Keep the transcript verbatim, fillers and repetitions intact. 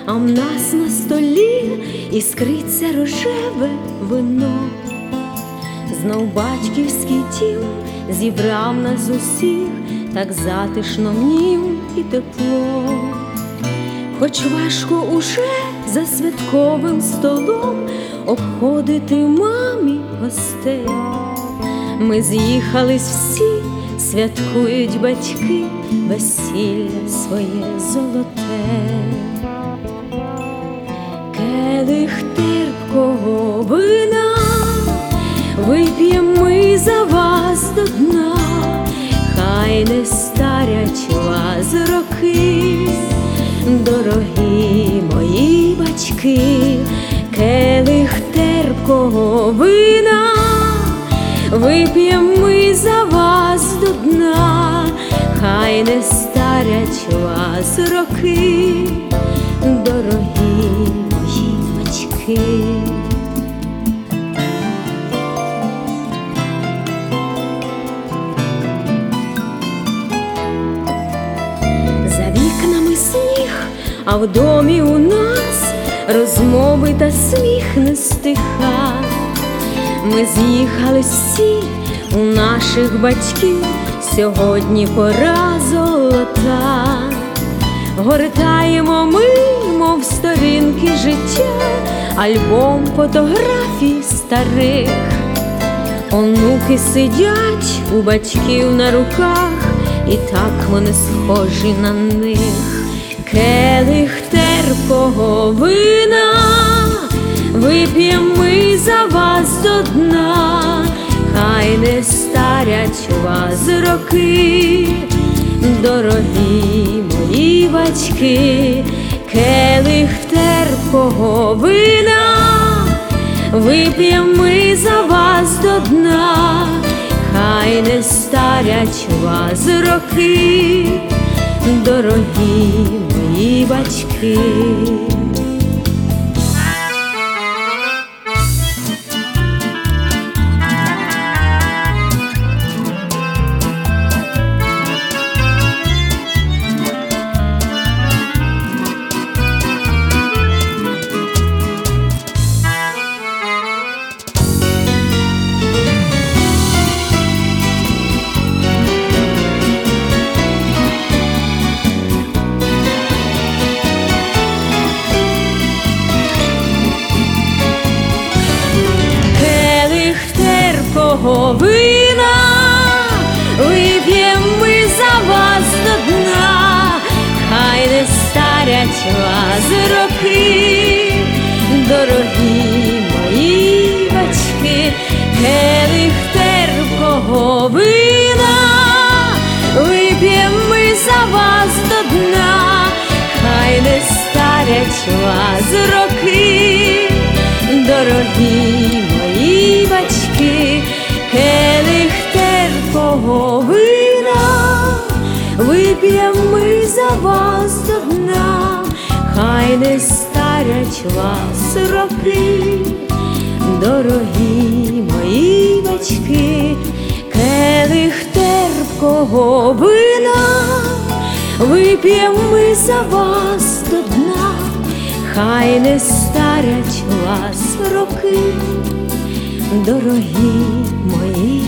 а в нас на столі іскриться рожеве вино. Знов батьківський дім зібрав нас усіх, так затишно в нім і тепло. Хоч важко уже за святковим столом обходити мамі гостей, ми з'їхались всі, святкують батьки весілля своє золоте. Келих терпкого вина вип'єм ми за вас до дна, хай не старять вас роки, дорогі мої батьки. Келих терпкого вина вип'єм ми за вас до дна, хай не старять вас роки, дорогі мої батьки. За вікнами сніг, а в домі у нас розмови та сміх не стиха. Ми з'їхались всі, у наших батьків сьогодні пора золота. Гортаємо ми, мов сторінки життя, альбом фотографій старих. Онуки сидять у батьків на руках, і так вони схожі на них. Келих терпкого вина вип'єм ми за вас до дна, хай не старять вас роки, дорогі мої батьки. Келих терпкого вина вип'єм ми за вас до дна, хай не старять вас роки, дорогі мої батьки. Вина вип'єм ми за вас до дна, хай не старять вас роки, дорогі мої батьки. Келих терпкого вина вип'єм ми за вас до дна, хай не старять вас роки, дорогі мої батьки. Келих терпкого вина вип'єм ми за вас до дна, хай не старять вас роки, дорогі мої батьки. Келих терпкого вина вип'єм ми за вас до дна, хай не старять вас роки, дорогі мої